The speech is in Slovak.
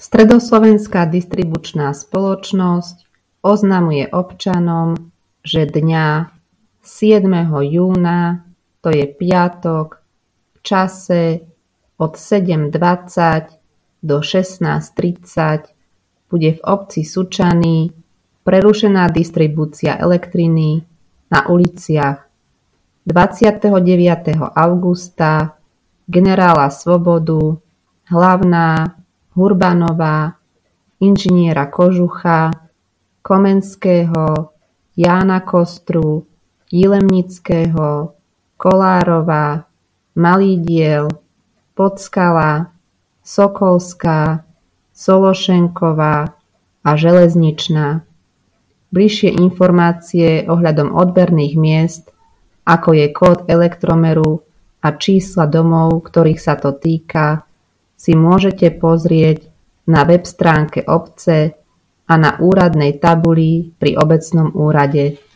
Stredoslovenská distribučná spoločnosť oznamuje občanom, že dňa 7. júna, to je piatok, v čase od 7:20 do 16:30 bude v obci Sučany prerušená distribúcia elektriny na uliciach 29. augusta, Generála Svobodu, Hlavná, Hurbanová, Inžiniera Kožucha, Komenského, Jána Kostru, Jilemnického, Kolárova, Malý Diel, Podskala, Sokolská, Sološenková a Železničná. Bližšie informácie ohľadom odberných miest, ako je kód elektromeru a čísla domov, ktorých sa to týka, si môžete pozrieť na web stránke obce a na úradnej tabuli pri obecnom úrade.